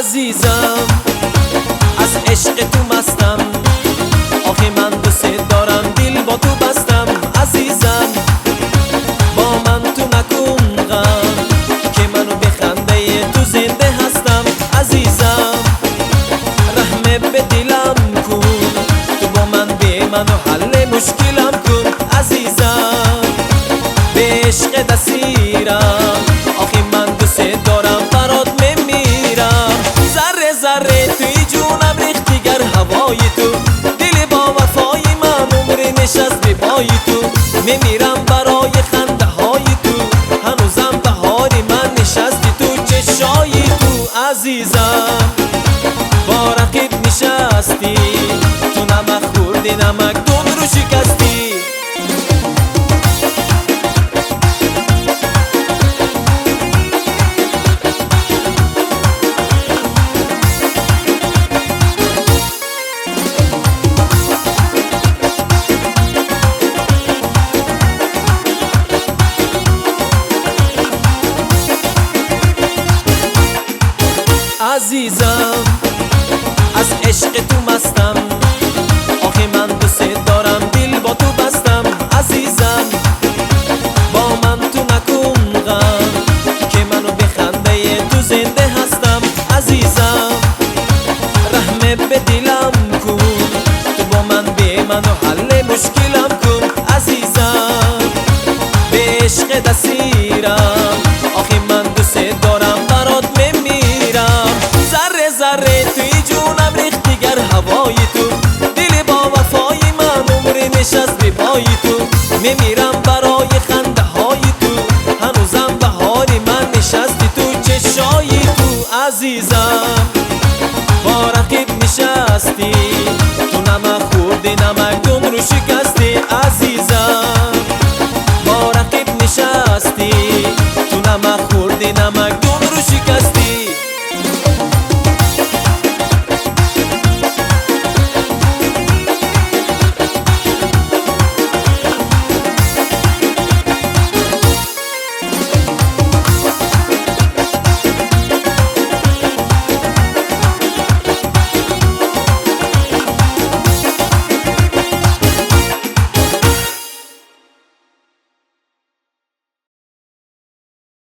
عزیزم از عشق تو مستم، آخه من دوست دارم دل با تو بستم. عزیزم با من تو نکن غم، که منو به خنده تو زنده هستم. عزیزم رحم به دلم کن، تو با من به منو حل مشکلم کن. عزیزم به عشق دسیرم، آخه من دوست دارم برات میمیرم. ذره ذره توی جونم ریختی گر هوای تو، دل با وفای من عمر نشست به پای تو. میمیرم برای خنده های تو، هنوزم بهار من نشستی تو چشای تو. عزیزم با رقیب نشستی، تو نمک خوردی نمک دون رو شکستی. عزیزم از عشق تو مستم، آخه من دوست دارم دل با تو بستم. عزیزم با من تو نکن غم، که منو به خنده تو زنده هستم. عزیزم رحم به دلم کن، تو با من به منو حل مشکلم کن. عزیزم به عشق دسیرم، آخه من دوست دارم برات میمیرم. ذره ذره توی جونم ریختی گر هوای تو، دل با وفای من عمر نشست به پای تو. میمیرم برای خنده های تو، هنوزم بهار من نشستی تو چشای تو. عزیزم با رقیب نشستی، تو نمک خوردی نمک دون رو شکستی.